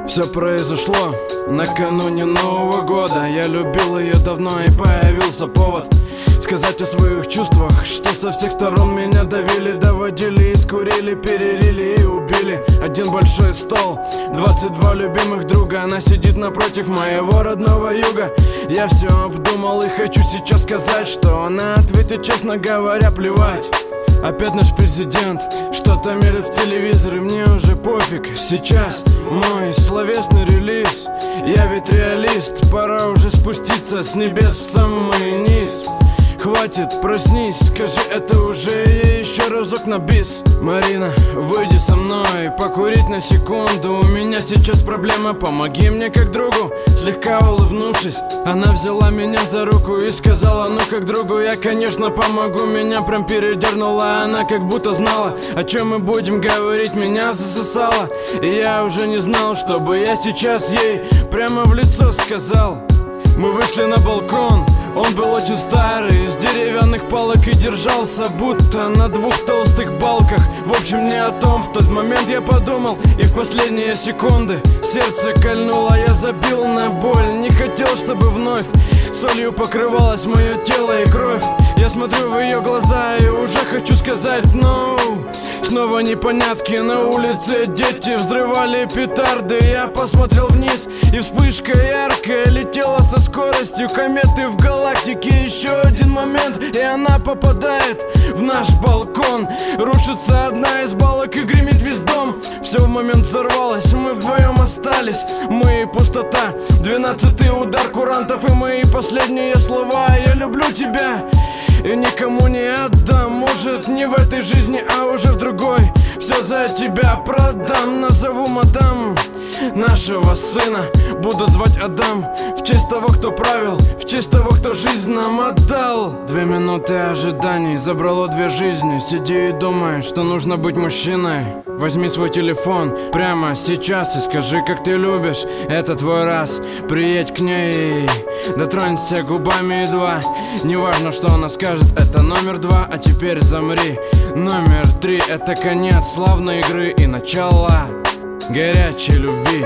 Все произошло накануне Нового года. Я любил ее давно, и появился повод сказать о своих чувствах, что со всех сторон меня давили, доводили, искурили, перерили и убили. Один большой стол, 22 любимых друга. Она сидит напротив моего родного юга. Я все обдумал и хочу сейчас сказать, что она ответит, честно говоря, плевать. Опять наш президент что-то мелет в телевизоре, мне уже пофиг. Сейчас мой словесный релиз. Я ведь реалист, пора уже спуститься с небес в самый низ. Хватит, проснись, скажи это уже ей еще разок на бис. Марина, выйди со мной, покурить на секунду. У меня сейчас проблема, помоги мне как другу. Слегка улыбнувшись, она взяла меня за руку и сказала: ну как другу я, конечно, помогу. Меня прям передернула, она как будто знала, о чем мы будем говорить. Меня засосала, и я уже не знал, чтобы я сейчас ей прямо в лицо сказал. Мы вышли на балкон, он был очень старый, из деревянных палок и держался будто на двух толстых балках. В общем, не о том в тот момент я подумал, и в последние секунды сердце кольнуло. Я забил на боль, не хотел, чтобы вновь солью покрывалось мое тело и кровь. Я смотрю в ее глаза и уже хочу сказать no. Снова непонятки, на улице дети взрывали петарды. Я посмотрел вниз, и вспышка яркая летела со скоростью кометы в галактике. Еще один момент, и она попадает в наш балкон. Рушится одна из балок и гремит весь дом. Все в момент взорвалось, мы вдвоем остались. Мы и пустота, 12-й удар курантов и мои последние слова: я люблю тебя и никому не отдам. Может, не в этой жизни, а уже в другой. Все за тебя продам, назову мадам нашего сына. Будут звать Адам, в честь того, кто правил, в честь того, кто жизнь нам отдал. 2 минуты ожиданий забрало 2 жизни. Сиди и думай, что нужно быть мужчиной. Возьми свой телефон прямо сейчас и скажи, как ты любишь. Это твой раз, приедь к ней, дотронься губами едва. Неважно, что она скажет, это номер 2. А теперь замри, номер 3. Это конец славной игры и начало горячей любви.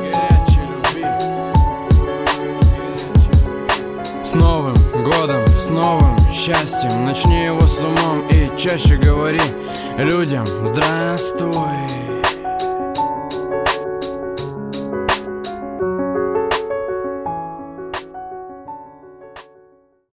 С Новым годом, с новым счастьем. Начни его с умом и чаще говори людям здравствуй.